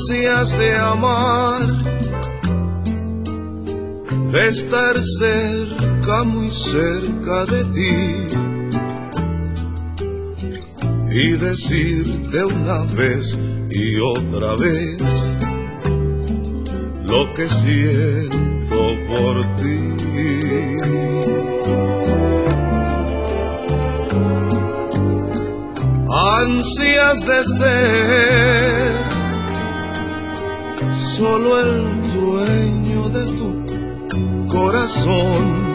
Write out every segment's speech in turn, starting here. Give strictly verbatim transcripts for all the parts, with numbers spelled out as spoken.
ansias de amar, de estar cerca, muy cerca de ti, y decirte una vez y otra vez lo que siento por ti. Ansias de ser solo el dueño de tu corazón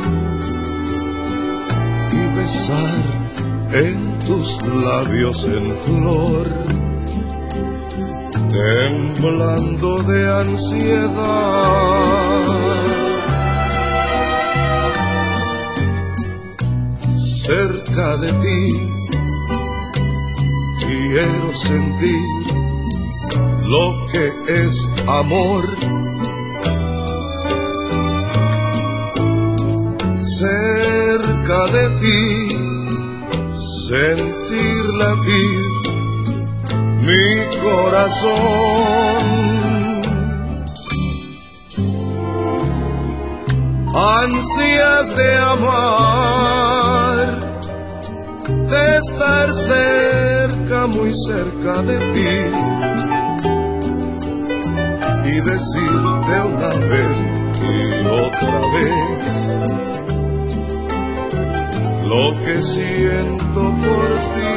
y besar en tus labios en flor, temblando de ansiedad. Cerca de ti quiero sentir lo que es amor. Cerca de ti sentir latir mi corazón. Ansias de amar, de estar cerca, muy cerca de ti, y decirte una vez y otra vez lo que siento por ti.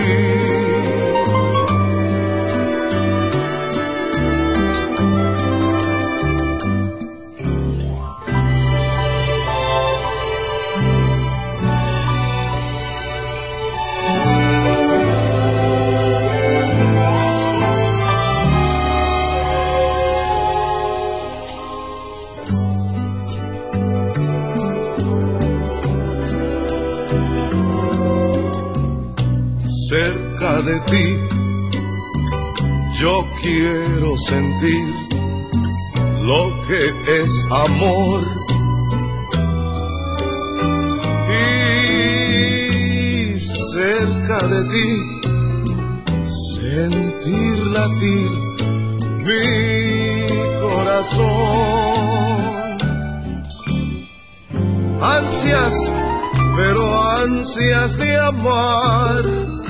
Cerca de ti yo quiero sentir lo que es amor, y cerca de ti sentir latir mi corazón. Ansias, pero ansias de amar,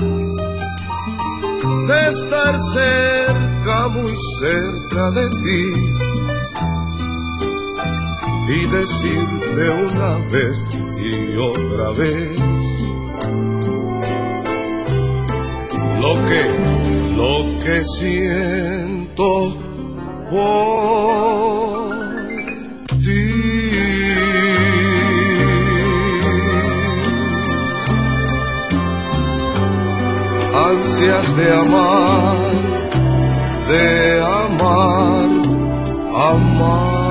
de estar cerca, muy cerca de ti, y decirte una vez y otra vez lo que, lo que siento por ti. Ansias de amar, de amar, amar.